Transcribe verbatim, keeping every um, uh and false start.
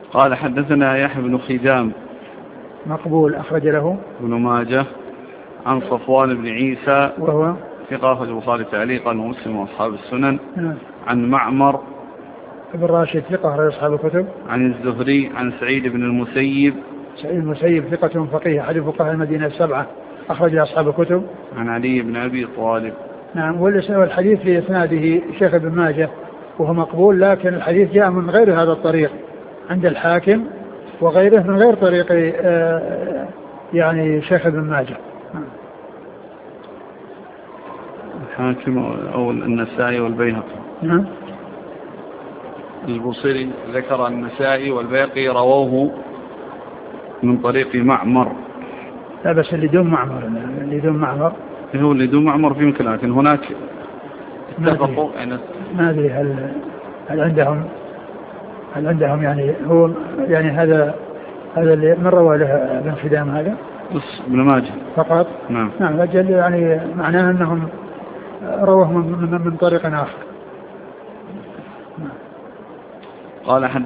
قال حدثنا يحيى بن خزام مقبول أخرج له ابن ماجه عن صفوان بن عيسى وهو ثقة أخرج البخاري تعليقا ومسلم وأصحاب السنن. نعم. عن معمر ابن راشد ثقة أخرج أصحاب الكتب. عن الزهري عن سعيد بن المسيب سعيد المسيب ثقة فقيه أحد فقهاء المدينة السبعة أخرج أصحاب الكتب. عن علي بن أبي طالب. نعم. والحديث في إسناده شيخ ابن ماجه وهو مقبول، لكن الحديث جاء من غير هذا الطريق عند الحاكم وغيره من غير طريق يعني شيخ ابن ماجه. الحاكم أو النسائي والبيهقي. نعم. البصيري ذكر النسائي والبيهقي رووه من طريق معمر. لا بس اللي دون معمر اللي دون معمر هو اللي دون معمر في مكان، لكن هناك اتفقوا يعني ما أدري هل هل عندهم هل عندهم يعني هو يعني هذا هذا اللي من روى له ابن خدام هذا بس ابن ماجه فقط. نعم. نعم. أجل يعني معناه أنهم رواه من, من, من طريق آخر. قال